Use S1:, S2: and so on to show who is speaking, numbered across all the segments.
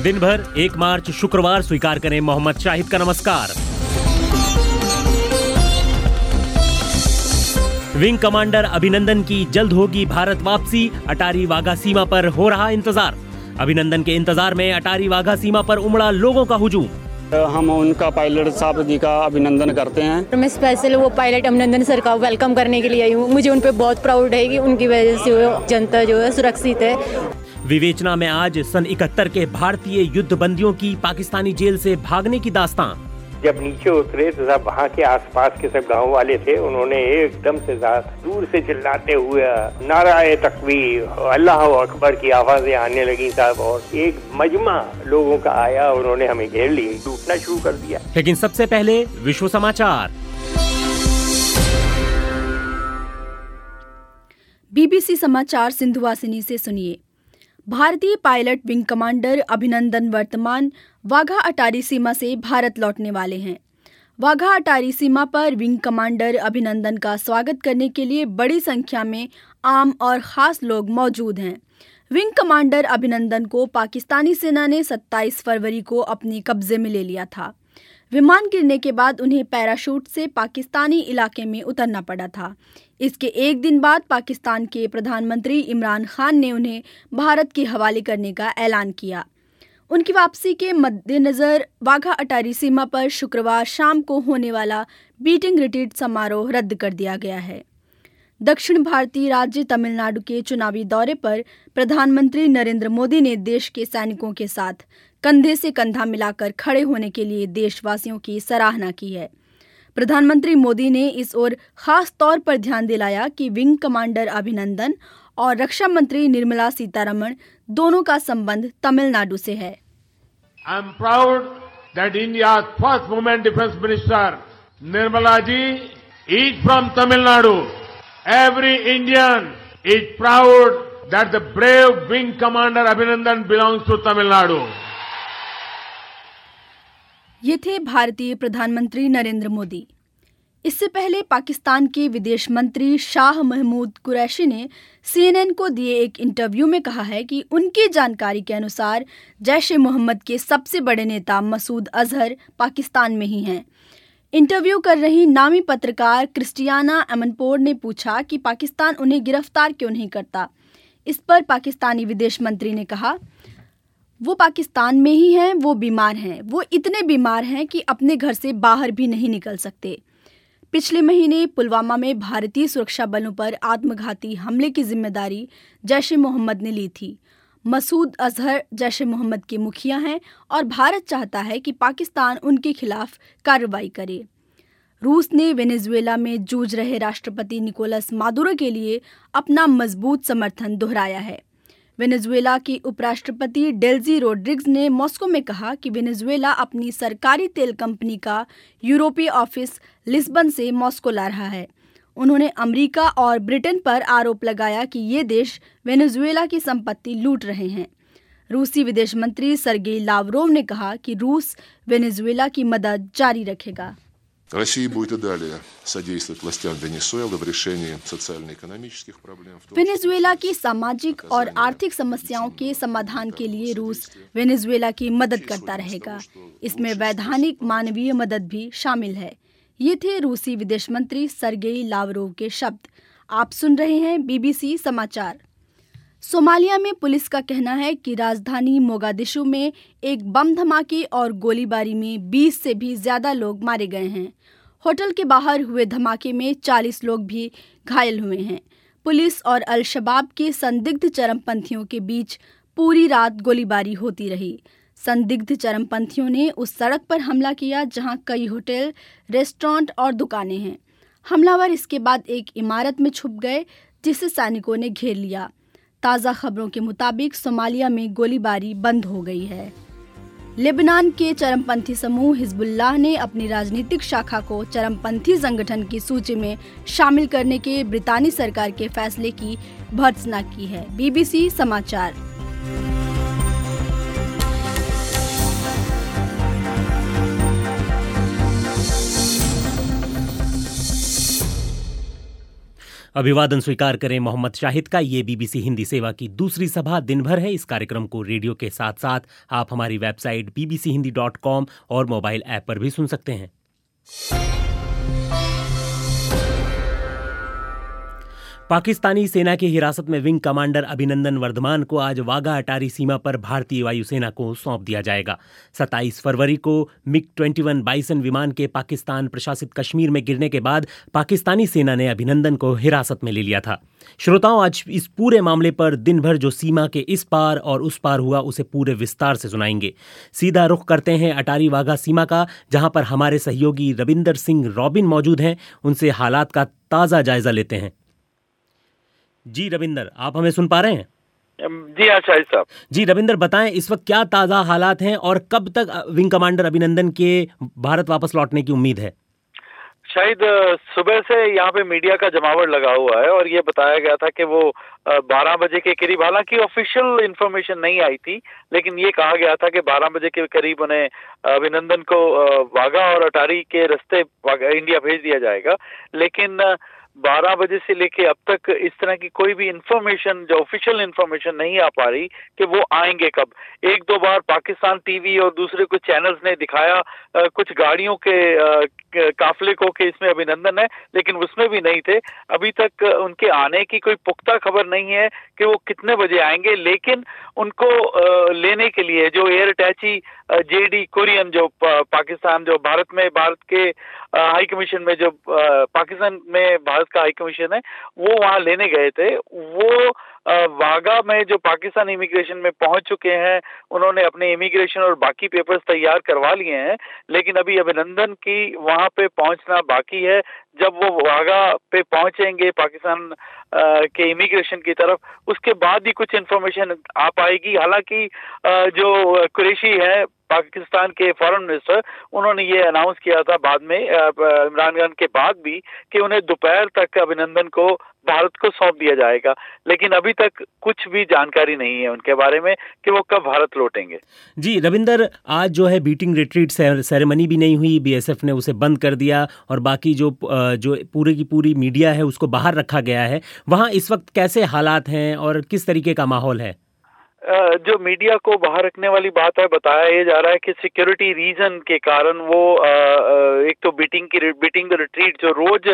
S1: दिन भर 1 मार्च शुक्रवार स्वीकार करें मोहम्मद शाहिद का नमस्कार। विंग कमांडर अभिनंदन की जल्द होगी भारत वापसी, अटारी वाघा सीमा पर हो रहा इंतजार। अभिनंदन के इंतजार में अटारी वाघा सीमा पर उमड़ा लोगों का हुजूम।
S2: हम उनका पायलट साहब जी का अभिनंदन करते हैं।
S3: मैं स्पेशल वो पायलट अभिनंदन सर का वेलकम करने के लिए आई हूँ। मुझे उन पे बहुत प्राउड है कि उनकी वजह से जनता जो है सुरक्षित है।
S1: विवेचना में आज सन 71 के भारतीय युद्ध बंदियों की पाकिस्तानी जेल से भागने की दास्तां।
S4: जब नीचे उतरे तो सब वहाँ के आसपास के सब गांव वाले थे, उन्होंने एकदम से दूर से चिल्लाते हुए नाराए तकबीर, अल्लाह अकबर की आवाजें आने लगी साहब, और एक मजमा लोगों का आया, उन्होंने हमें घेर लिए, लूटना शुरू कर दिया।
S1: लेकिन सबसे पहले विश्व समाचार।
S5: बीबीसी समाचार सिंधुवासिनी से सुनिए। भारतीय पायलट विंग कमांडर अभिनंदन वर्तमान वाघा अटारी सीमा से भारत लौटने वाले हैं। वाघा अटारी सीमा पर विंग कमांडर अभिनंदन का स्वागत करने के लिए बड़ी संख्या में आम और खास लोग मौजूद हैं। विंग कमांडर अभिनंदन को पाकिस्तानी सेना ने 27 फरवरी को अपने कब्जे में ले लिया था। विमान गिरने के बाद उन्हें पैराशूट से पाकिस्तानी इलाके में उतरना पड़ा था। इसके एक दिन बाद पाकिस्तान के प्रधानमंत्री इमरान खान ने उन्हें भारत के हवाले करने का ऐलान किया। उनकी वापसी के मद्देनज़र वाघा अटारी सीमा पर शुक्रवार शाम को होने वाला बीटिंग रिट्रीट समारोह रद्द कर दिया गया है। दक्षिण भारतीय राज्य तमिलनाडु के चुनावी दौरे पर प्रधानमंत्री नरेंद्र मोदी ने देश के सैनिकों के साथ कंधे से कंधा मिलाकर खड़े होने के लिए देशवासियों की सराहना की है। प्रधानमंत्री मोदी ने इस ओर खास तौर पर ध्यान दिलाया कि विंग कमांडर अभिनंदन और रक्षा मंत्री निर्मला सीतारमण दोनों का संबंध तमिलनाडु से है।
S6: I am proud that India's first women defence minister Nirmala ji is from Tamil Nadu. Every Indian is proud that the brave wing commander Abhinandan belongs to Tamil Nadu.
S5: ये थे भारतीय प्रधानमंत्री नरेंद्र मोदी। इससे पहले पाकिस्तान के विदेश मंत्री शाह महमूद कुरैशी ने CNN को दिए एक इंटरव्यू में कहा है कि उनकी जानकारी के अनुसार जैश-ए-मोहम्मद के सबसे बड़े नेता मसूद अजहर पाकिस्तान में ही हैं। इंटरव्यू कर रही नामी पत्रकार क्रिस्टियाना एमनपोर्ट ने पूछा कि पाकिस्तान उन्हें गिरफ्तार क्यों नहीं करता। इस पर पाकिस्तानी विदेश मंत्री ने कहा, वो पाकिस्तान में ही हैं, वो बीमार हैं, वो इतने बीमार हैं कि अपने घर से बाहर भी नहीं निकल सकते। पिछले महीने पुलवामा में भारतीय सुरक्षा बलों पर आत्मघाती हमले की जिम्मेदारी जैश-ए-मोहम्मद ने ली थी। मसूद अजहर जैश-ए-मोहम्मद के मुखिया हैं और भारत चाहता है कि पाकिस्तान उनके खिलाफ कार्रवाई करे। रूस ने वेनेजुएला में जूझ रहे राष्ट्रपति निकोलस मादुरो के लिए अपना मजबूत समर्थन दोहराया है। वेनेजुएला की उपराष्ट्रपति डेल्जी रोड्रिग्स ने मॉस्को में कहा कि वेनेजुएला अपनी सरकारी तेल कंपनी का यूरोपीय ऑफिस लिस्बन से मॉस्को ला रहा है। उन्होंने अमेरिका और ब्रिटेन पर आरोप लगाया कि ये देश वेनेजुएला की संपत्ति लूट रहे हैं। रूसी विदेश मंत्री सर्गेई लावरोव ने कहा कि रूस वेनेजुएला की मदद जारी रखेगा।
S7: Россия будет и далее содействовать властям Венесуэлы в решении социально-экономических проблем.
S5: वेनेजुएला की सामाजिक और आर्थिक समस्याओं के समाधान के लिए रूस वेनेजुएला की मदद करता रहेगा। इसमें वैधानिक मानवीय मदद भी शामिल है। ये थे रूसी विदेश मंत्री सर्गेई लावरोव के शब्द। आप सुन रहे हैं बीबीसी समाचार। सोमालिया में पुलिस का कहना है कि राजधानी मोगादिशु में एक बम धमाके और गोलीबारी में 20 से भी ज्यादा लोग मारे गए हैं। होटल के बाहर हुए धमाके में 40 लोग भी घायल हुए हैं। पुलिस और अल-शबाब के संदिग्ध चरमपंथियों के बीच पूरी रात गोलीबारी होती रही। संदिग्ध चरमपंथियों ने उस सड़क पर हमला किया जहां कई होटल, रेस्टोरेंट और दुकानें हैं। हमलावर इसके बाद एक इमारत में छुप गए जिसे सैनिकों ने घेर लिया। ताज़ा खबरों के मुताबिक सोमालिया में गोलीबारी बंद हो गई है। लेबनान के चरमपंथी समूह हिजबुल्लाह ने अपनी राजनीतिक शाखा को चरमपंथी संगठन की सूची में शामिल करने के ब्रितानी सरकार के फैसले की भर्त्सना की है। बीबीसी समाचार।
S1: अभिवादन स्वीकार करें मोहम्मद शाहिद का। ये बीबीसी हिंदी सेवा की दूसरी सभा दिन भर है। इस कार्यक्रम को रेडियो के साथ साथ आप हमारी वेबसाइट bbchohindi.com और मोबाइल ऐप पर भी सुन सकते हैं। पाकिस्तानी सेना की हिरासत में विंग कमांडर अभिनंदन वर्धमान को आज वाघा अटारी सीमा पर भारतीय वायुसेना को सौंप दिया जाएगा। 27 फरवरी को MiG-21 बाइसन विमान के पाकिस्तान प्रशासित कश्मीर में गिरने के बाद पाकिस्तानी सेना ने अभिनंदन को हिरासत में ले लिया था। श्रोताओं, आज इस पूरे मामले पर दिन भर जो सीमा के इस पार और उस पार हुआ उसे पूरे विस्तार से सुनाएंगे। सीधा रुख करते हैं अटारी वाघा सीमा का, जहां पर हमारे सहयोगी रविंदर सिंह रॉबिन मौजूद हैं। उनसे हालात का ताज़ा जायजा लेते हैं। जी रविंदर, आप हमें सुन पा रहे हैं?
S8: जी हाँ शाहिद साहब।
S1: जी रविंदर, बताएं इस वक्त क्या ताज़ा हालात हैं और कब तक विंग कमांडर अभिनंदन के भारत वापस लौटने की उम्मीद है?
S8: शायद सुबह से यहाँ पे मीडिया का जमावड़ लगा हुआ है और ये बताया गया था कि वो 12 बजे के करीब, हालांकि ऑफिशियल इंफॉर्मेशन नहीं आई थी, लेकिन ये कहा गया था कि 12 बजे के करीब उन्हें अभिनंदन को वाघा और अटारी के रास्ते इंडिया भेज दिया जाएगा। लेकिन 12 बजे से लेके अब तक इस तरह की कोई भी इंफॉर्मेशन, जो ऑफिशियल इंफॉर्मेशन नहीं आ पा रही कि वो आएंगे कब। एक दो बार पाकिस्तान टीवी और दूसरे कुछ चैनल्स ने दिखाया कुछ गाड़ियों के काफिले को कि इसमें अभिनंदन है, लेकिन उसमें भी नहीं थे। अभी तक उनके आने की कोई पुख्ता खबर नहीं है कि वो कितने बजे आएंगे, लेकिन उनको लेने के लिए जो एयर अटैची JD कुरियन, जो पाकिस्तान, जो भारत के हाई कमीशन में, जो पाकिस्तान में भारत का हाई कमीशन है, वो वहां लेने गए थे। वो वाघा में जो पाकिस्तान इमिग्रेशन में पहुंच चुके हैं, उन्होंने अपने इमिग्रेशन और बाकी पेपर्स तैयार करवा लिए हैं, लेकिन अभी अभिनंदन की वहां पे पहुंचना बाकी है। जब वो वाघा पे पहुंचेंगे पाकिस्तान के इमिग्रेशन की तरफ, उसके बाद ही कुछ इन्फॉर्मेशन आ पाएगी। हालांकि जो कुरैशी है पाकिस्तान के फॉरेन मिनिस्टर, उन्होंने ये अनाउंस किया था बाद में, इमरान खान के बाद भी, कि उन्हें दोपहर तक अभिनंदन को भारत को सौंप दिया जाएगा, लेकिन अभी तक कुछ भी जानकारी नहीं है उनके बारे में कि वो कब भारत लौटेंगे।
S1: जी रविंदर, आज जो है बीटिंग रिट्रीट सेरेमनी भी नहीं हुई, BSF ने उसे बंद कर दिया और बाकी जो पूरी की पूरी मीडिया है उसको बाहर रखा गया है। वहाँ इस वक्त कैसे हालात हैं और किस तरीके का माहौल है?
S8: जो मीडिया को बाहर रखने वाली बात है, बताया ये जा रहा है कि सिक्योरिटी रीजन के कारण वो एक तो बीटिंग द रिट्रीट जो रोज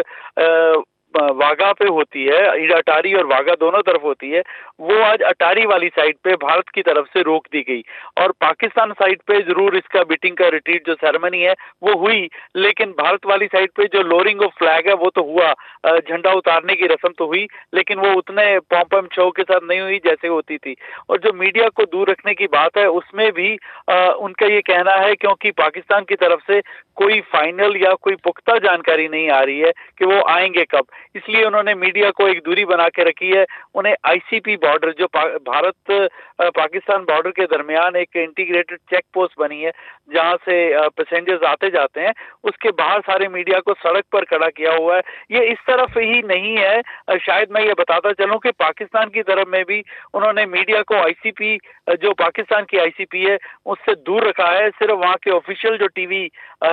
S8: वाघा पे होती है, अटारी और वाघा दोनों तरफ होती है, वो आज अटारी वाली साइड पे भारत की तरफ से रोक दी गई। और पाकिस्तान साइड पे जरूर इसका बीटिंग का रिट्रीट जो सेरेमनी है वो हुई, लेकिन भारत वाली साइड पे जो लोअरिंग ऑफ फ्लैग है वो तो हुआ, झंडा उतारने की रस्म तो हुई, लेकिन वो उतने पॉम शो के साथ नहीं हुई जैसे होती थी। और जो मीडिया को दूर रखने की बात है, उसमें भी उनका ये कहना है, क्योंकि पाकिस्तान की तरफ से कोई फाइनल या कोई पुख्ता जानकारी नहीं आ रही है कि वो आएंगे कब, इसलिए उन्होंने मीडिया को एक दूरी बना के रखी है। उन्हें ICP बॉर्डर, जो भारत पाकिस्तान बॉर्डर के दरमियान एक इंटीग्रेटेड चेक पोस्ट बनी है जहां से पैसेंजर्स आते जाते हैं, उसके बाहर सारे मीडिया को सड़क पर खड़ा किया हुआ है। ये इस तरफ ही नहीं है, शायद मैं ये बताता चलूं कि पाकिस्तान की तरफ में भी उन्होंने मीडिया को ICP, जो पाकिस्तान की ICP है, उससे दूर रखा है। सिर्फ वहाँ के ऑफिशियल जो टीवी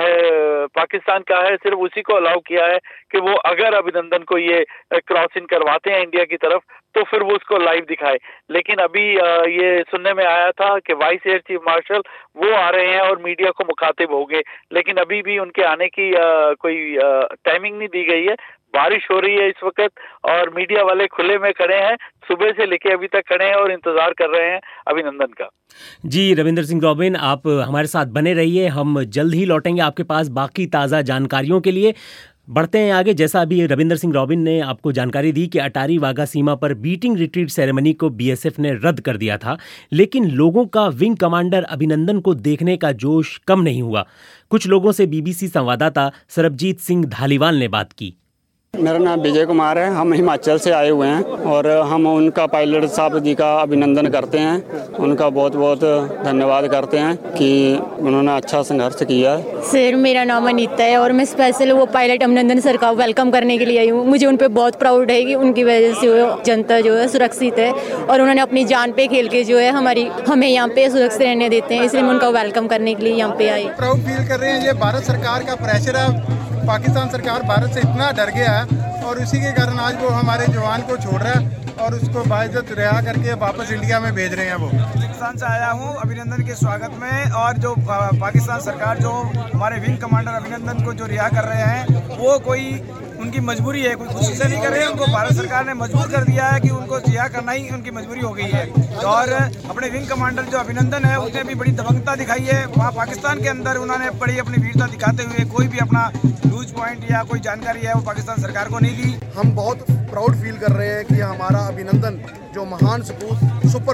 S8: पाकिस्तान का है, सिर्फ उसी को अलाउ किया है कि वो अगर अभिनंदन को ये क्रॉसिंग करवाते हैं इंडिया की तरफ तो फिर वो उसको लाइव दिखाए। लेकिन अभी ये सुनने में आया था कि वाइस एयर चीफ मार्शल वो आ रहे हैं और मीडिया को मुखातिब होंगे, लेकिन अभी भी उनके आने की कोई टाइमिंग नहीं दी गई है। बारिश हो रही है इस वक्त और मीडिया वाले खुले में खड़े हैं, सुबह से लेके अभी तक खड़े हैं और इंतजार कर रहे हैं अभिनंदन का।
S1: जी रविंदर सिंह रॉबिन, आप हमारे साथ बने रहिए, हम जल्द ही लौटेंगे आपके पास बाकी ताज़ा जानकारियों के लिए। बढ़ते हैं आगे। जैसा अभी रविंदर सिंह रॉबिन ने आपको जानकारी दी कि अटारी वाघा सीमा पर बीटिंग रिट्रीट सेरेमनी को BSF ने रद्द कर दिया था, लेकिन लोगों का विंग कमांडर अभिनंदन को देखने का जोश कम नहीं हुआ। कुछ लोगों से BBC संवाददाता सरबजीत सिंह धालीवाल ने बात की।
S2: मेरा नाम विजय कुमार है, हम हिमाचल से आए हुए हैं और हम उनका पायलट साहब जी का अभिनंदन करते हैं, उनका बहुत बहुत धन्यवाद करते हैं कि उन्होंने अच्छा संघर्ष किया है।
S3: सर, मेरा नाम अनीता है और मैं स्पेशल वो पायलट अभिनंदन सर का वेलकम करने के लिए आई हूँ। मुझे उन पर बहुत प्राउड है कि उनकी वजह से जनता जो है सुरक्षित है और उन्होंने अपनी जान पे खेल के जो है हमें यहाँ पे सुरक्षित रहने देते हैं, इसलिए मैं उनका वेलकम करने के लिए यहाँ पे आई।
S9: प्राउड फील कर रहे हैं, ये भारत सरकार का प्रेशर है, पाकिस्तान सरकार भारत से इतना डर गया है और उसी के कारण आज वो हमारे जवान को छोड़ रहा है और उसको बाइज्जत रिहा करके वापस इंडिया में भेज रहे हैं। वो
S10: पाकिस्तान से आया हूँ अभिनंदन के स्वागत में, और जो पाकिस्तान सरकार जो हमारे विंग कमांडर अभिनंदन को जो रिहा कर रहे हैं वो कोई उनकी मजबूरी है, कोई खुशी से नहीं कर रहे हैं। उनको भारत सरकार ने मजबूर कर दिया है कि उनको रिहा करना ही उनकी मजबूरी हो गई है। और अपने विंग कमांडर जो अभिनंदन है उसने भी बड़ी दबंगता दिखाई है। वहाँ पाकिस्तान के अंदर उन्होंने बड़ी अपनी वीरता दिखाते हुए कोई भी अपना लूज पॉइंट या कोई जानकारी है वो पाकिस्तान सरकार को नहीं दी।
S11: हम बहुत प्राउड फील कर रहे हैं कि हमारा अभिनंदन जो महान सपूत सुपर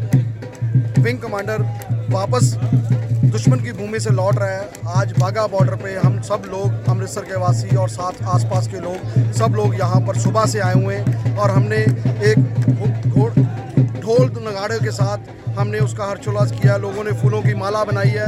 S11: कॉप विंग कमांडर वापस दुश्मन की भूमि से लौट रहा है। आज वाघा बॉर्डर पे हम सब लोग अमृतसर के वासी और साथ आसपास के लोग सब लोग यहाँ पर सुबह से आए हुए हैं और हमने एक ढोल नगाड़े के साथ हमने उसका हर्षोल्लास किया। लोगों ने फूलों की माला बनाई है।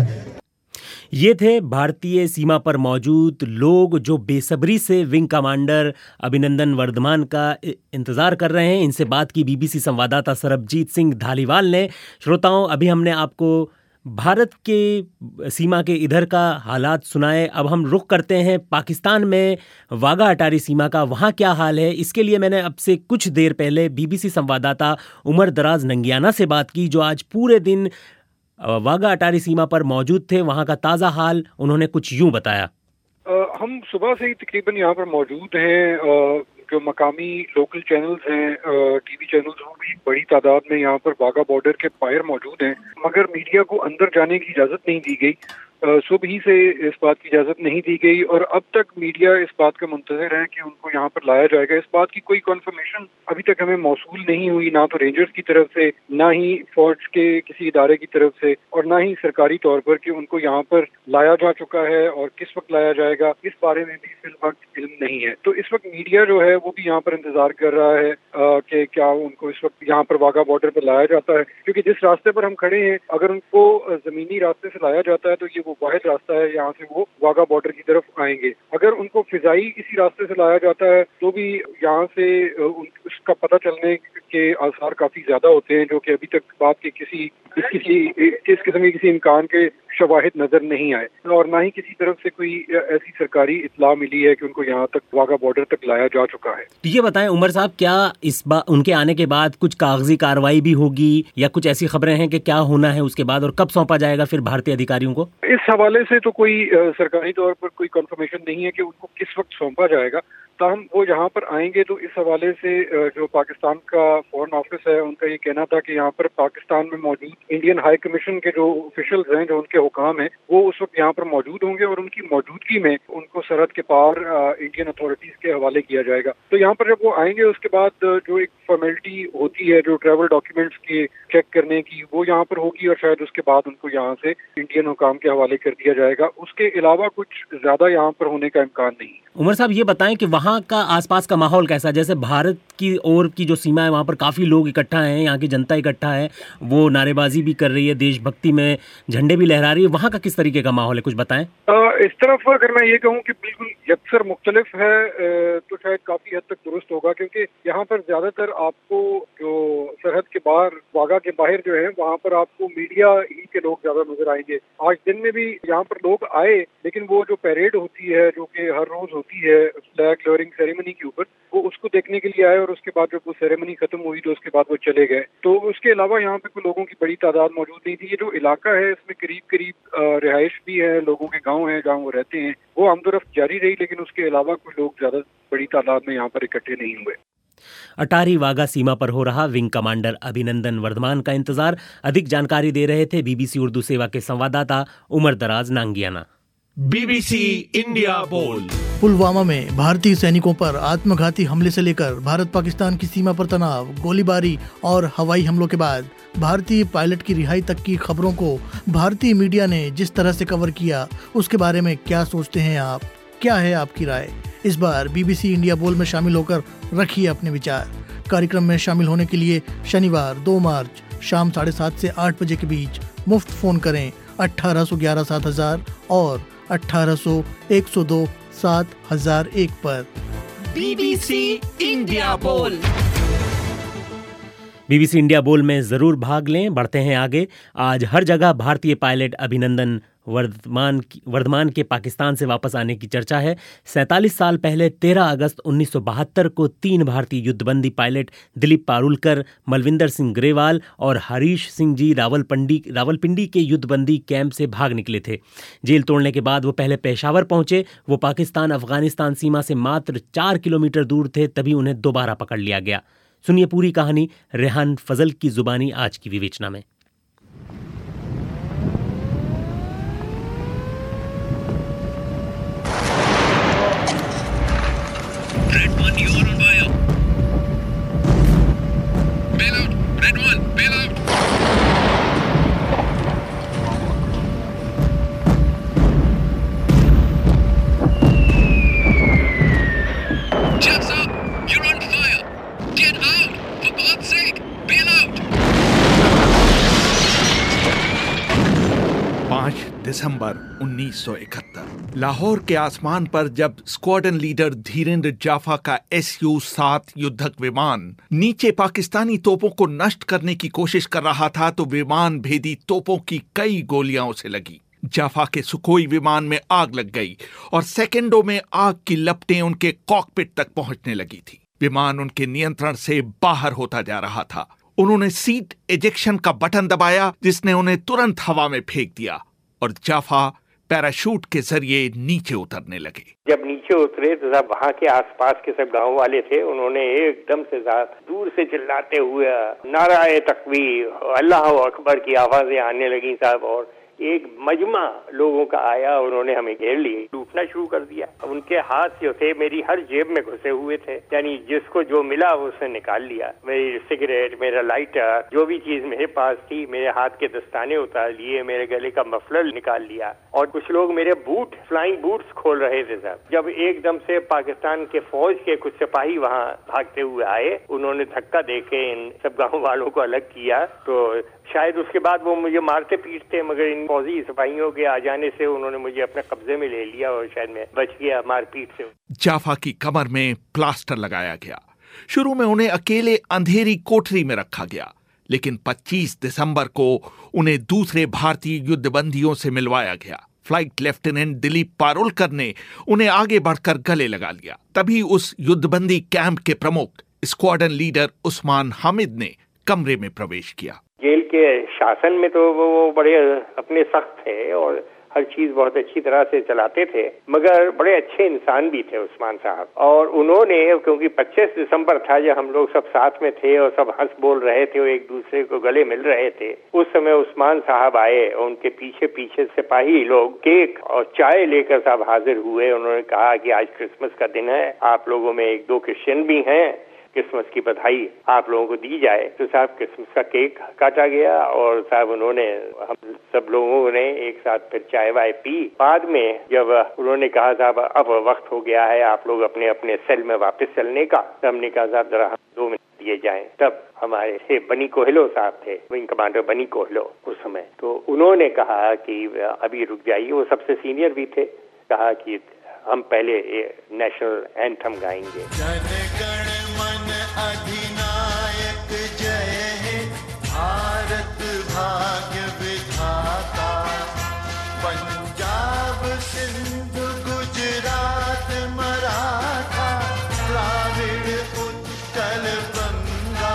S1: ये थे भारतीय सीमा पर मौजूद लोग जो बेसब्री से विंग कमांडर अभिनंदन वर्धमान का इंतज़ार कर रहे हैं। इनसे बात की बीबीसी संवाददाता सरबजीत सिंह धालीवाल ने। श्रोताओं, अभी हमने आपको भारत के सीमा के इधर का हालात सुनाए। अब हम रुख करते हैं पाकिस्तान में वाघा अटारी सीमा का, वहाँ क्या हाल है। इसके लिए मैंने अब से कुछ देर पहले बीबीसी संवाददाता उमर दराज नंगियाना से बात की, जो आज पूरे दिन वाघा अटारी सीमा पर मौजूद थे। वहाँ का ताज़ा हाल उन्होंने कुछ यूं बताया।
S12: हम सुबह से ही तकरीबन यहाँ पर मौजूद हैं। जो मकामी लोकल चैनल्स हैं, टीवी चैनल्स, वो भी बड़ी तादाद में यहाँ पर वाघा बॉर्डर के बाहर मौजूद हैं, मगर मीडिया को अंदर जाने की इजाज़त नहीं दी गई। सुबह ही से इस बात की इजाज़त नहीं दी गई और अब तक मीडिया इस बात का मुंतज़िर है कि उनको यहाँ पर लाया जाएगा। इस बात की कोई कन्फर्मेशन अभी तक हमें मौसूल नहीं हुई, ना तो रेंजर्स की तरफ से, ना ही फौज के किसी इदारे की तरफ से, और ना ही सरकारी तौर पर कि उनको यहाँ पर लाया जा चुका है और किस वक्त लाया जाएगा, इस बारे में भी फिल वक्त इल्म नहीं है। तो इस वक्त मीडिया जो है वो भी यहाँ पर इंतजार कर रहा है कि क्या उनको इस वक्त यहाँ पर वाघा बॉर्डर पर लाया जाता है, क्योंकि जिस रास्ते पर हम खड़े हैं, अगर उनको जमीनी रास्ते से लाया जाता है तो ये वो वाहिद रास्ता है यहाँ से वो वाघा बॉर्डर की तरफ आएंगे। अगर उनको फिजाई इसी रास्ते से लाया जाता है तो भी यहाँ से उसका पता चलने के आसार काफी ज्यादा होते हैं, जो कि अभी तक बात के इस किस्म के किसी इम्कान के शवाहिद नजर नहीं आए, और ना ही किसी तरफ से कोई ऐसी सरकारी इत्तला मिली है कि उनको यहाँ तक वाघा बॉर्डर तक लाया जा चुका है।
S1: ये बताएं उमर साहब, क्या इस बार उनके आने के बाद कुछ कागजी कार्रवाई भी होगी या कुछ ऐसी खबरें हैं कि क्या होना है उसके बाद, और कब सौंपा जाएगा फिर भारतीय अधिकारियों को?
S12: इस हवाले से तो कोई सरकारी तौर पर कोई कंफर्मेशन नहीं है कि उनको किस वक्त सौंपा जाएगा। ताहम वो यहाँ पर आएंगे तो इस हवाले से जो पाकिस्तान का फॉरेन ऑफिस है उनका ये कहना था कि यहाँ पर पाकिस्तान में मौजूद इंडियन हाई कमीशन के जो ऑफिशियल्स हैं, जो उनके हुकाम हैं, वो उस वक्त यहाँ पर मौजूद होंगे और उनकी मौजूदगी में उनको सरहद के पार इंडियन अथॉरिटीज के हवाले किया जाएगा। तो यहाँ पर जब वो आएंगे उसके बाद जो एक फॉर्मेलिटी होती है जो ट्रैवल डॉक्यूमेंट्स की चेक करने की, वो यहाँ पर होगी और शायद उसके बाद उनको यहाँ से इंडियन हुकाम के हवाले कर दिया जाएगा। उसके अलावा कुछ ज्यादा यहाँ पर होने का इम्कान नहीं।
S1: उमर साहब, ये बताएं कि वहाँ का आसपास का माहौल कैसा? जैसे भारत की ओर की जो सीमा है वहाँ पर काफ़ी लोग इकट्ठा हैं, यहाँ की जनता इकट्ठा है, वो नारेबाजी भी कर रही है, देशभक्ति में झंडे भी लहरा रही है। वहाँ का किस तरीके का माहौल है, कुछ बताएं।
S12: इस तरफ अगर मैं ये कहूँ कि बिल्कुल यकसर मुख्तलिफ है तो शायद काफ़ी हद तक दुरुस्त होगा, क्योंकि यहाँ पर ज़्यादातर आपको जो सरहद के बाहर, वाघा के बाहर जो है, वहाँ पर आपको मीडिया ही के लोग ज़्यादा नजर आएंगे। आज दिन में भी यहाँ पर लोग आए, लेकिन वो जो पैरेड होती है जो कि हर रोज होती है फ्लैग लोअरिंग सेरेमनी के ऊपर, वो उसको देखने के लिए आए और उसके बाद जब वो सेरेमनी खत्म हुई तो उसके बाद वो चले गए। तो उसके अलावा यहाँ पे कोई लोगों की बड़ी तादाद मौजूद नहीं थी। ये जो इलाका है इसमें करीब करीब रिहाइश भी है, लोगों के गाँव हैं जहाँ वो रहते हैं, वो आमदोरफ्त जारी रही, लेकिन उसके अलावा कोई लोग ज्यादा बड़ी तादाद में यहाँ पर इकट्ठे नहीं हुए।
S1: अटारी वाघा सीमा पर हो रहा विंग कमांडर अभिनंदन वर्धमान का इंतजार। अधिक जानकारी दे रहे थे बीबीसी उर्दू सेवा के संवाददाता उमर दराज नांगियाना।
S13: बीबीसी इंडिया बोल।
S14: पुलवामा में भारतीय सैनिकों पर आत्मघाती हमले से लेकर भारत पाकिस्तान की सीमा पर तनाव, गोलीबारी और हवाई हमलों के बाद भारतीय पायलट की रिहाई तक की खबरों को भारतीय मीडिया ने जिस तरह से कवर किया, उसके बारे में क्या सोचते हैं आप? क्या है आपकी राय? इस बार बीबीसी इंडिया बोल में शामिल होकर रखिए अपने विचार। कार्यक्रम में शामिल होने के लिए शनिवार 2 मार्च शाम 7:30 से 8 बजे के बीच मुफ्त फोन करें 1811 7000 और 1800 102 7001 पर।
S13: BBC India Bol.
S1: BBC India Bol में जरूर भाग लें। बढ़ते हैं आगे। आज हर जगह भारतीय पायलट अभिनंदन वर्धमान के पाकिस्तान से वापस आने की चर्चा है। 47 साल पहले 13 अगस्त 1972 को 3 भारतीय युद्धबंदी पायलट दिलीप पारुलकर, मलविंदर सिंह ग्रेवाल और हरीश सिंह जी रावलपिंडी के युद्धबंदी कैंप से भाग निकले थे। जेल तोड़ने के बाद वो पहले पेशावर पहुंचे। वो पाकिस्तान अफगानिस्तान सीमा से मात्र 4 किलोमीटर दूर थे, तभी उन्हें दोबारा पकड़ लिया गया। सुनिए पूरी कहानी रेहान फजल की जुबानी आज की विवेचना में।
S15: Red 1, you are on fire. Bail out. Red 1, bail out. Jets up. You're on fire. Get out. For God's sake, bail out.
S16: 5 दिसंबर 1971 लाहौर के आसमान पर जब स्क्वाड्रन लीडर धीरेन्द्र जाफा का SU-7 युद्धक विमान नीचे पाकिस्तानी तोपों को नष्ट करने की कोशिश कर रहा था तो विमान भेदी तोपों की कई गोलियां उसे लगी। जाफा के सुखोई विमान में आग लग गई और सेकंडों में आग की लपटें उनके कॉकपिट तक पहुंचने लगी थी। विमान उनके नियंत्रण से बाहर होता जा रहा था। उन्होंने सीट इजेक्शन का बटन दबाया जिसने उन्हें तुरंत हवा में फेंक दिया और जाफा पैराशूट के जरिए नीचे उतरने लगे।
S4: जब नीचे उतरे तो सब वहाँ के आसपास के सब गांव वाले थे, उन्होंने एकदम से दूर से चिल्लाते हुए नाराए तकबीर, अल्लाह अकबर की आवाजें आने लगी साहब, और एक मजमा लोगों का आया। उन्होंने हमें घेर लिए, लूटना शुरू कर दिया। उनके हाथ जो थे मेरी हर जेब में घुसे हुए थे, यानी जिसको जो मिला उसने निकाल लिया। मेरी सिगरेट, मेरा लाइटर, जो भी चीज मेरे पास थी, मेरे हाथ के दस्ताने उतार लिए, मेरे गले का मफलर निकाल लिया और कुछ लोग मेरे बूट, फ्लाइंग बूट्स खोल रहे थे साहब। जब एकदम से पाकिस्तान के फौज के कुछ सिपाही वहाँ भागते हुए आए, उन्होंने धक्का देके इन सब गाँव वालों को अलग किया, तो शायद उसके बाद वो मुझे मारते पीटते, मगर इन फौजी सिपाहियों के आ जाने से उन्होंने मुझे अपने कब्जे में ले लिया और शायद मैं बच गया मारपीट से।
S16: जाफा की कमर में प्लास्टर लगाया गया। शुरू में उन्हें अकेले अंधेरी कोठरी में रखा गया, लेकिन 25 दिसंबर को उन्हें दूसरे भारतीय युद्धबंदियों से मिलवाया गया। फ्लाइट लेफ्टिनेंट दिलीप पारुलकर ने उन्हें आगे बढ़कर गले लगा लिया। तभी उस युद्धबंदी कैंप के प्रमुख स्क्वाड्रन लीडर उस्मान हामिद ने कमरे में प्रवेश किया।
S4: जेल के शासन में तो वो बड़े अपने सख्त थे और हर चीज बहुत अच्छी तरह से चलाते थे, मगर बड़े अच्छे इंसान भी थे उस्मान साहब। और उन्होंने, क्योंकि 25 दिसंबर था जब हम लोग सब साथ में थे और सब हंस बोल रहे थे और एक दूसरे को गले मिल रहे थे, उस समय उस्मान साहब आए और उनके पीछे पीछे सिपाही लोग केक और चाय लेकर साहब हाजिर हुए। उन्होंने कहा कि आज क्रिसमस का दिन है, आप लोगों में 1-2 क्रिश्चियन भी हैं, क्रिसमस की बधाई आप लोगों को दी जाए। तो साहब क्रिसमस का केक काटा गया और साहब उन्होंने, हम सब लोगों ने एक साथ फिर चाय वाय पी। बाद में जब उन्होंने कहा साहब अब वक्त हो गया है आप लोग अपने अपने सेल में वापस चलने का, तो हमने कहा साहब जरा 2 मिनट दिए जाएं। तब हमारे बनी कोहलो साहब थे, विंग कमांडर बनी कोहलो उस समय, तो उन्होंने कहा कि अभी रुक जाइए, वो सबसे सीनियर भी थे, कहा कि हम पहले नेशनल एंथम गाएंगे।
S17: अधिनायक जय है भारत भाग्य विधाता, पंजाब सिंध गुजरात मराठा द्राविड़ उत्कल बंगा,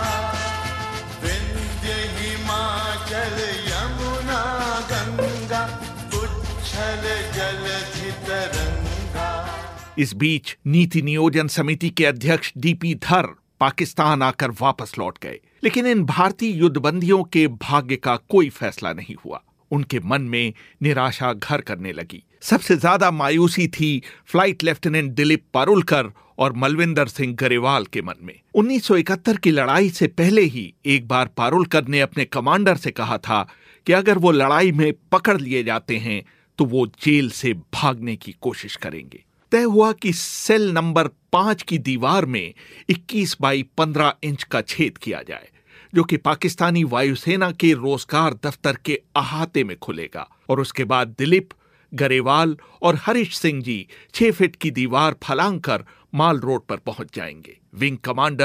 S17: विंध्य हिमाचल यमुना गंगा, उच्छल जलधि तरंगा।
S16: इस बीच नीति नियोजन समिति के अध्यक्ष DP धर पाकिस्तान आकर वापस लौट गए, लेकिन इन भारतीय युद्धबंदियों के भाग्य का कोई फैसला नहीं हुआ। उनके मन में निराशा घर करने लगी। सबसे ज्यादा मायूसी थी फ्लाइट लेफ्टिनेंट दिलीप पारुलकर और मलविंदर सिंह गरेवाल के मन में। 1971 की लड़ाई से पहले ही एक बार पारुलकर ने अपने कमांडर से कहा था कि अगर वो लड़ाई में पकड़ लिए जाते हैं तो वो जेल से भागने की कोशिश करेंगे। तय हुआ कि सेल नंबर 5 की दीवार में 21 बाई 15 इंच का छेद किया जाए, जो कि पाकिस्तानी वायुसेना के रोजगार दफ्तर के अहाते में खुलेगा, और उसके बाद दिलीप, गरेवाल और हरीश सिंह जी 6 फीट की दीवार फलांग कर माल रोड पर पहुंच जाएंगे। विंग कमांडर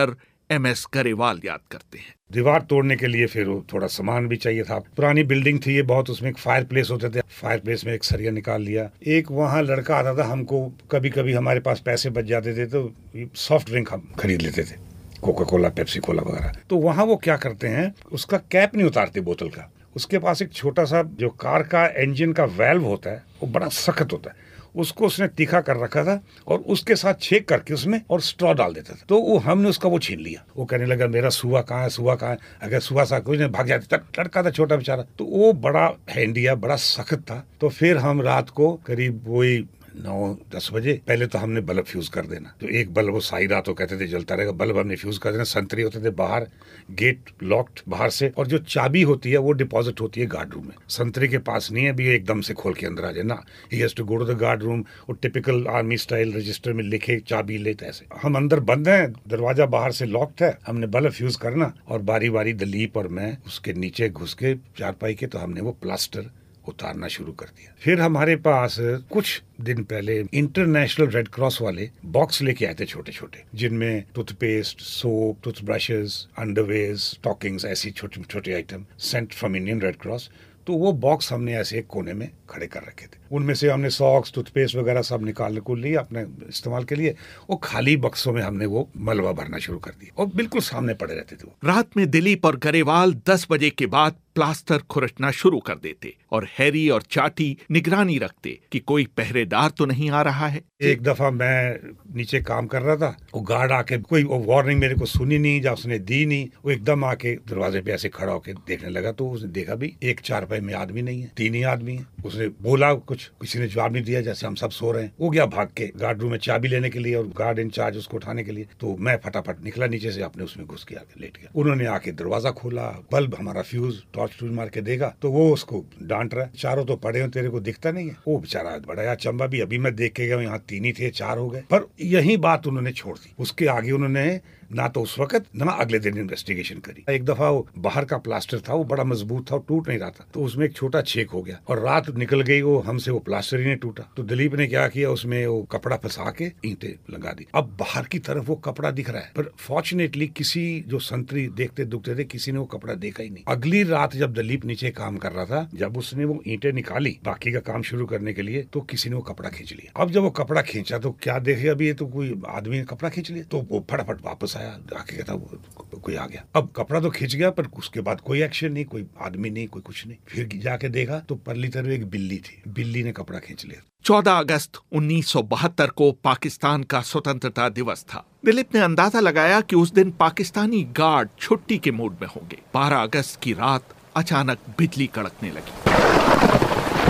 S16: MS गरेवाल याद करते हैं।
S18: दीवार तोड़ने के लिए फिर थोड़ा सामान भी चाहिए था। पुरानी बिल्डिंग थी ये बहुत, उसमें एक फायर प्लेस होते थे, फायर प्लेस में एक सरिया निकाल लिया। एक वहाँ लड़का आता था, हमको कभी कभी हमारे पास पैसे बच जाते थे तो सॉफ्ट ड्रिंक हम खरीद लेते थे, कोका कोला, पेप्सी कोला वगैरह। तो वहाँ वो क्या करते हैं, उसका कैप नहीं उतारते बोतल का, उसके पास एक छोटा सा जो कार का इंजन का वाल्व होता है वो बड़ा सख्त होता है, उसको उसने तीखा कर रखा था और उसके साथ छेक करके उसमें और स्ट्रॉ डाल देता था। तो वो हमने उसका वो छीन लिया। वो कहने लगा मेरा सुआ कहाँ है, सुआ कहाँ है। अगर सुआ सा कुछ नहीं, भाग जाते। लड़का था छोटा बेचारा, तो वो बड़ा हैंडिया, बड़ा सख्त था। तो फिर हम रात को करीब वही 9-10 बजे, पहले तो हमने बल्ब फ्यूज कर देना। तो एक बल्ब वो सारी रात वो कहते थे जलता रहेगा, बल्ब हमने फ्यूज कर देना। संतरी होते थे बाहर, गेट लॉक्ड बाहर से, और जो चाबी होती है वो डिपॉजिट होती है गार्ड रूम में। संतरी के पास नहीं है भी एकदम से खोल के अंदर आ जाए ना, he has to go to the guard room. वो टिपिकल आर्मी स्टाइल रजिस्टर में लिखे चाबी लेते ऐसे। हम अंदर बंद हैं, दरवाजा बाहर से लॉक्ड है, हमने बल्ब फ्यूज करना और बारी बारी दलीप और मैं उसके नीचे घुस के चारपाई के, तो हमने वो प्लास्टर उतारना शुरू कर दिया। फिर हमारे पास कुछ दिन पहले इंटरनेशनल रेड क्रॉस वाले बॉक्स लेके आए थे छोटे छोटे, जिनमें toothpaste, soap, toothbrushes, underwears, stockings, ऐसी छोटे छोटे item sent from Indian Red Cross. तो वो बॉक्स हमने ऐसे एक कोने में खड़े कर रखे थे। उनमें से हमने सॉक्स, टूथपेस्ट वगैरह सब निकालने को लिए अपने इस्तेमाल के लिए। वो खाली बक्सों में हमने वो मलबा भरना शुरू कर दिया और बिल्कुल सामने पड़े रहते थे।
S16: रात में दिलीप और गरेवाल 10 बजे के बाद प्लास्टर खुरचना शुरू कर देते और हैरी और चाटी निगरानी रखते कि कोई पहरेदार तो नहीं आ रहा है।
S18: एक दफा मैं नीचे काम कर रहा था, वो गार्ड आके, कोई वार्निंग मेरे को सुनी नहीं या उसने दी नहीं, वो एकदम आके दरवाजे पे ऐसे खड़ा होके देखने लगा। तो उसने देखा भी एक चारपाई में आदमी नहीं है, 3 ही आदमी है। उसने बोला कुछ, किसी ने जवाब नहीं दिया, जैसे हम सब सो रहे हैं। वो गया भाग के गार्ड रूम में चाबी लेने के लिए और गार्ड इंचार्ज उसको उठाने के लिए। तो मैं फटाफट निकला नीचे से, अपने उसमें घुस के आके लेट गया। उन्होंने आके दरवाजा खोला, बल्ब हमारा फ्यूज टॉर्च मार के देगा, तो वो उसको डांट रहा है, चारों तो पड़े हो, तेरे को दिखता नहीं है। वो बेचारा बड़ा यार चंबा भी, अभी मैं देख के गया, यहाँ 3 ही थे, 4 हो गए। पर यही बात उन्होंने छोड़ दी। उसके आगे उन्होंने ना तो उस वक्त ना अगले दिन इन्वेस्टिगेशन करी। एक दफा वो बाहर का प्लास्टर था, वो बड़ा मजबूत था, वो टूट नहीं रहा था, तो उसमें एक छोटा छेक हो गया और रात निकल गई, वो हमसे वो प्लास्टर ही नहीं टूटा। तो दिलीप ने क्या किया, उसमें वो कपड़ा फंसा के ईंटें लगा दी। अब बाहर की तरफ वो कपड़ा दिख रहा है, पर फॉर्चुनेटली किसी जो संतरी देखते दुखते थे, किसी ने वो कपड़ा देखा ही नहीं। अगली रात जब दिलीप नीचे काम कर रहा था, जब उसने वो ईंटें निकाली बाकी का काम शुरू करने के लिए, तो किसी ने वो कपड़ा खींच लिया। अब जब वो कपड़ा खींचा तो क्या देखे, अभी ये तो कोई आदमी ने कपड़ा खींच लिया। तो वो फटाफट वापस आया, आके कहता कोई आ गया। अब कपड़ा तो खींच गया, पर उसके बाद कोई एक्शन नहीं, कोई आदमी नहीं, कोई कुछ नहीं। फिर जाके देखा तो परली तरफ एक बिल्ली थी, बिल्ली ने कपड़ा खींच लिया।
S16: 14 अगस्त 1972 को पाकिस्तान का स्वतंत्रता दिवस था। दिलीप ने अंदाजा लगाया कि उस दिन पाकिस्तानी गार्ड छुट्टी के मूड में होंगे। 12 अगस्त की रात अचानक बिजली कड़कने लगी।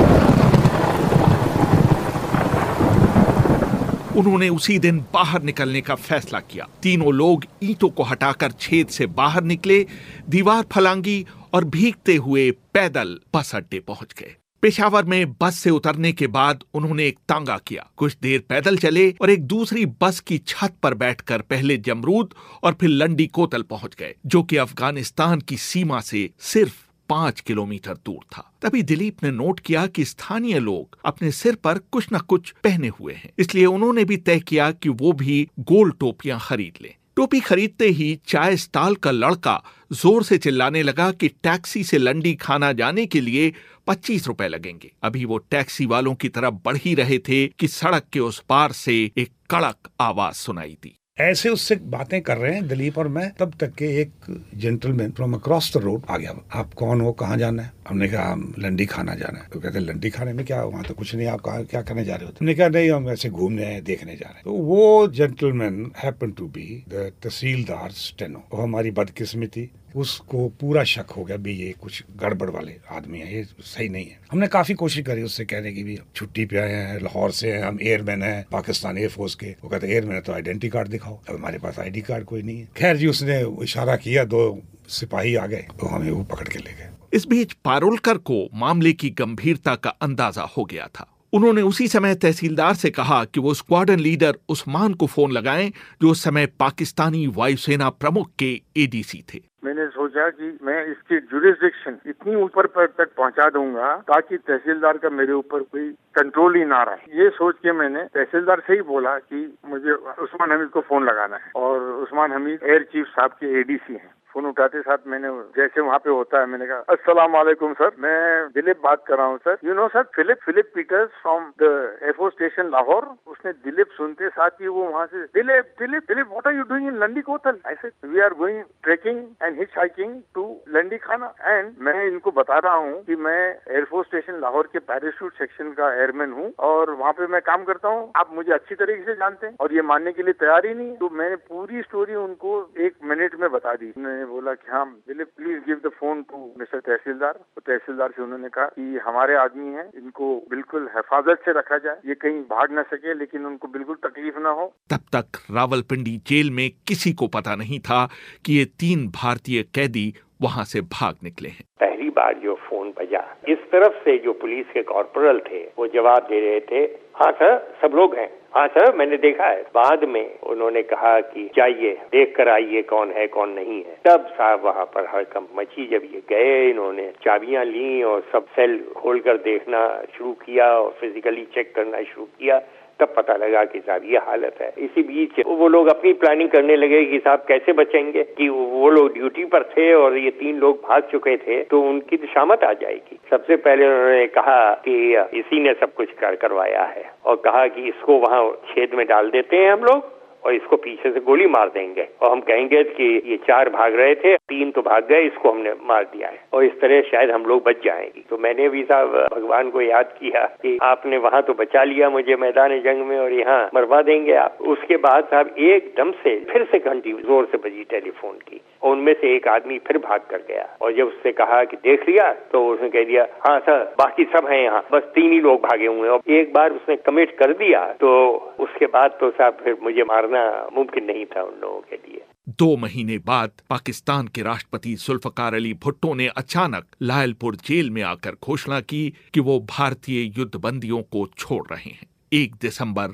S16: उन्होंने उसी दिन बाहर निकलने का फैसला किया। तीनों लोग ईंटों को हटाकर छेद से बाहर निकले, दीवार फलांगी और भीगते हुए पैदल बस अड्डे पहुंच गए। पेशावर में बस से उतरने के बाद उन्होंने एक तांगा किया, कुछ देर पैदल चले और एक दूसरी बस की छत पर बैठकर पहले जमरूद और फिर लंडी कोतल पहुंच गए, जो कि अफगानिस्तान की सीमा से सिर्फ 5 किलोमीटर दूर था। तभी दिलीप ने नोट किया कि स्थानीय लोग अपने सिर पर कुछ न कुछ पहने हुए हैं, इसलिए उन्होंने भी तय किया कि वो भी गोल टोपियां खरीद लें। टोपी खरीदते ही चाय स्टॉल का लड़का जोर से चिल्लाने लगा कि टैक्सी से लंडी खाना जाने के लिए 25 रुपए लगेंगे। अभी वो टैक्सी वालों की तरफ बढ़ ही रहे थे कि सड़क के उस पार से एक कड़क आवाज सुनाई दी।
S18: ऐसे उससे बातें कर रहे हैं दिलीप और मैं, तब तक के एक gentleman from across the road आ गया। आप कौन हो, कहाँ जाना है? हमने कहा हम लंडी खाना जाना है। तो कहते लंडी खाने में क्या, वहाँ तो कुछ नहीं, आप कहाँ क्या करने जा रहे हो? हमने कहा नहीं, हम ऐसे घूमने हैं, देखने जा रहे हैं। तो वो gentleman happen to be the tahsildar steno. वो हमारी बदकिस्मती, उसको पूरा शक हो गया भी ये कुछ गड़बड़ वाले आदमी है, ये सही नहीं है। हमने काफी कोशिश करी उससे कहने की भी, छुट्टी पे आए हैं, लाहौर से हैं, हम एयरमैन हैं पाकिस्तान एयरफोर्स के। वो कहते एयरमैन तो आइडेंटिटी कार्ड दिखाओ। अब हमारे पास आईडी कार्ड कोई नहीं है। खैर जी, उसने इशारा किया, 2 सिपाही आ गए तो हमें वो पकड़ के ले गए।
S16: इस बीच पारुलकर को मामले की गंभीरता का अंदाजा हो गया था। उन्होंने उसी समय तहसीलदार से कहा कि वो स्क्वाड्रन लीडर उस्मान को फोन लगाएं, जो उस समय पाकिस्तानी वायुसेना प्रमुख के एडीसी थे।
S19: मैंने सोचा कि मैं इसकी जुरिस्डिक्शन इतनी ऊपर तक पहुंचा दूंगा ताकि तहसीलदार का मेरे ऊपर कोई कंट्रोल ही ना रहे। ये सोच के मैंने तहसीलदार से ही बोला कि मुझे उस्मान हमीद को फोन लगाना है, और उस्मान हमीद एयर चीफ साहब के एडीसी हैं। फोन उठाते साथ मैंने, जैसे वहाँ पे होता है, मैंने कहा अस्सलाम वालेकुम सर, मैं दिलीप बात कर रहा हूँ sir. You know sir, Philip Peters from the air force station Lahore. उसने दिलीप सुनते साथ ही वो वहाँ से, Dilip what are you doing in Landi Kotal? I said we are going trekking and hitchhiking to Landi Khana. And मैं इनको बता रहा हूँ कि मैं एयरफोर्स स्टेशन लाहौर के पैराशूट सेक्शन का एयरमैन हूँ और वहाँ पे मैं काम करता हूँ। आप मुझे अच्छी तरीके से जानते हैं। और ये मानने के लिए तैयार ही नहीं। तो मैंने पूरी स्टोरी उनको 1 मिनट में बता दी। उन्होंने बोला कि हाँ Dilip, please give the phone to mister tahsildar. तो तहसीलदार से उन्होंने कहा कि हमारे आदमी हैं, इनको बिल्कुल हिफाजत से रखा जाए, ये कहीं भाग न सके, लेकिन उनको बिल्कुल तकलीफ ना हो।
S16: तब तक रावलपिंडी जेल में किसी को पता नहीं था कि ये 3 भारतीय कैदी वहाँ से भाग निकले हैं।
S4: पहली बार जो फोन बजा, इस तरफ से जो पुलिस के कॉर्पोरल थे वो जवाब दे रहे थे, हाँ सर सब लोग हैं, हाँ सर मैंने देखा है। बाद में उन्होंने कहा कि जाइए देख कर आइए कौन है कौन नहीं है। तब साहब वहाँ पर हड़कंप मची। जब ये गए, इन्होंने चाबियां ली और सब सेल खोलकर देखना शुरू किया और फिजिकली चेक करना शुरू किया। तब पता लगा कि साहब ये हालत है। इसी बीच वो लोग अपनी प्लानिंग करने लगे कि साहब कैसे बचेंगे, कि वो लोग ड्यूटी पर थे और ये 3 लोग भाग चुके थे तो उनकी तो शामत आ जाएगी। सबसे पहले उन्होंने कहा कि इसी ने सब कुछ करवाया है, और कहा कि इसको वहाँ छेद में डाल देते हैं हम लोग और इसको पीछे से गोली मार देंगे और हम कहेंगे कि ये 4 भाग रहे थे, 3 तो भाग गए, इसको हमने मार दिया है और इस तरह शायद हम लोग बच जाएंगे। तो मैंने भी साहब भगवान को याद किया कि आपने वहाँ तो बचा लिया मुझे मैदान जंग में और यहाँ मरवा देंगे आप। उसके बाद साहब एकदम से फिर से घंटी जोर से बजी टेलीफोन की और उनमें से एक आदमी फिर भाग कर गया और जब उससे कहा कि देख लिया तो उसने कह दिया हाँ सर बाकी सब हैं यहाँ, बस 3 ही लोग भागे हुए हैं। और एक बार उसने कमिट कर दिया तो उसके बाद तो साहब फिर मुझे मारना मुमकिन नहीं था उन लोगों के लिए।
S16: 2 महीने बाद पाकिस्तान के राष्ट्रपति जुल्फकार अली भुट्टो ने अचानक लायलपुर जेल में आकर घोषणा की कि वो भारतीय युद्धबंदियों को छोड़ रहे हैं। 1 दिसंबर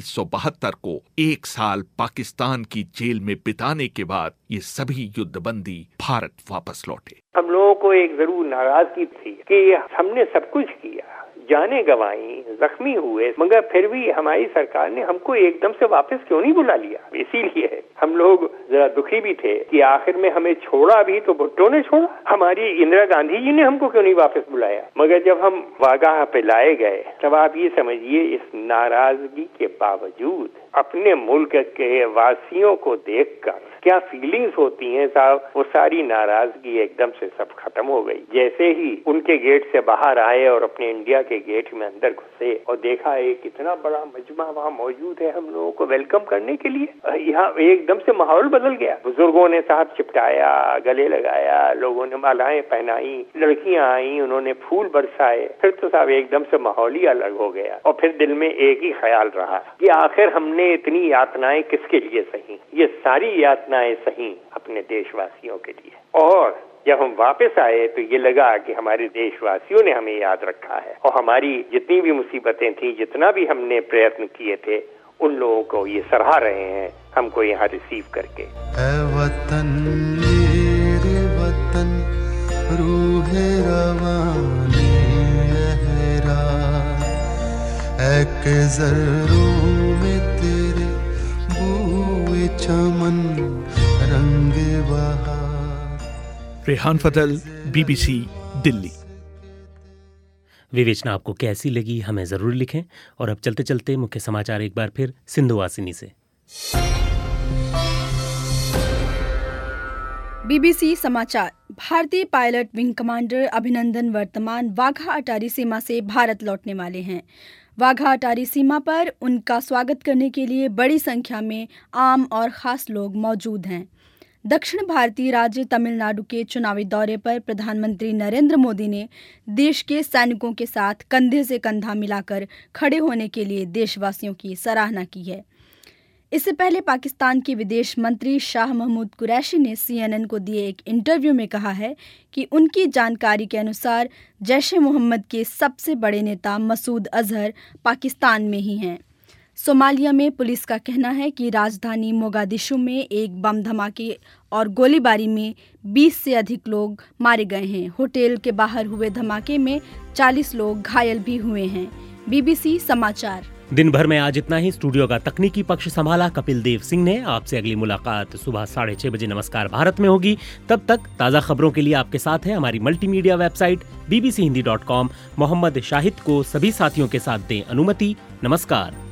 S16: 1972 को 1 साल पाकिस्तान की जेल में बिताने के बाद ये सभी युद्धबंदी भारत वापस लौटे।
S4: हम लोगों को एक जरूर नाराजगी थी कि हमने सब कुछ किया, जाने गंवाई, जख्मी हुए, मगर फिर भी हमारी सरकार ने हमको एकदम से वापस क्यों नहीं बुला लिया। इसीलिए हम लोग जरा दुखी भी थे कि आखिर में हमें छोड़ा भी तो भुट्टो ने छोड़ा, हमारी इंदिरा गांधी जी ने हमको क्यों नहीं वापस बुलाया। मगर जब हम वाघा पे लाए गए तब आप ये समझिए इस नाराजगी के बावजूद अपने मुल्क के वासियों को देखकर क्या फीलिंग्स होती हैं साहब, वो सारी नाराजगी एकदम से सब खत्म हो गई। जैसे ही उनके गेट से बाहर आए और अपने इंडिया के गेट में अंदर घुसे और देखा एक कितना बड़ा मजमा वहाँ मौजूद है हम लोगों को वेलकम करने के लिए, यहाँ एकदम से माहौल बदल गया। बुजुर्गों ने साहब चिपटाया, गले लगाया, लोगों ने मालाएं पहनाई, लड़कियां आई, उन्होंने फूल बरसाए। फिर तो साहब एकदम से माहौल ही अलग हो गया और फिर दिल में एक ही ख्याल रहा कि आखिर हमने इतनी यातनाएं किसके लिए सही, ये सारी यातनाएं सही अपने देशवासियों के लिए। और जब हम वापस आए तो ये लगा कि हमारे देशवासियों ने हमें याद रखा है और हमारी जितनी भी मुसीबतें थी, जितना भी हमने प्रयत्न किए थे, उन लोगों को ये सराह रहे हैं हमको यहाँ रिसीव करके।
S17: ऐ वतन मेरे वतन रूहे रवानी अहरा, ऐ के ज़र्रों में तेरे बूए चमन रंग बहार।
S16: रेहान फजल, BBC, दिल्ली।
S1: विवेचना आपको कैसी लगी हमें ज़रूर लिखें। और अब चलते चलते मुख्य समाचार एक बार फिर सिंधु वासिनी से।
S5: BBC समाचार। भारतीय पायलट विंग कमांडर अभिनंदन वर्तमान वाघा अटारी सीमा से भारत लौटने वाले हैं। वाघा अटारी सीमा पर उनका स्वागत करने के लिए बड़ी संख्या में आम और खास लोग मौजूद हैं। दक्षिण भारतीय राज्य तमिलनाडु के चुनावी दौरे पर प्रधानमंत्री नरेंद्र मोदी ने देश के सैनिकों के साथ कंधे से कंधा मिलाकर खड़े होने के लिए देशवासियों की सराहना की है। इससे पहले पाकिस्तान के विदेश मंत्री शाह महमूद कुरैशी ने CNN को दिए एक इंटरव्यू में कहा है कि उनकी जानकारी के अनुसार जैश-ए-मोहम्मद के सबसे बड़े नेता मसूद अजहर पाकिस्तान में ही हैं। सोमालिया में पुलिस का कहना है कि राजधानी मोगादिशु में एक बम धमाके और गोलीबारी में 20 से अधिक लोग मारे गए हैं। होटल के बाहर हुए धमाके में 40 लोग घायल भी हुए हैं। BBC समाचार।
S1: दिन भर में आज इतना ही। स्टूडियो का तकनीकी पक्ष संभाला कपिल देव सिंह ने। आपसे अगली मुलाकात सुबह 6:30 बजे नमस्कार भारत में होगी। तब तक ताज़ा खबरों के लिए आपके साथ है हमारी multimedia website bbchindi.com। Mohammad Shahid को सभी साथियों के साथ दें अनुमति। नमस्कार।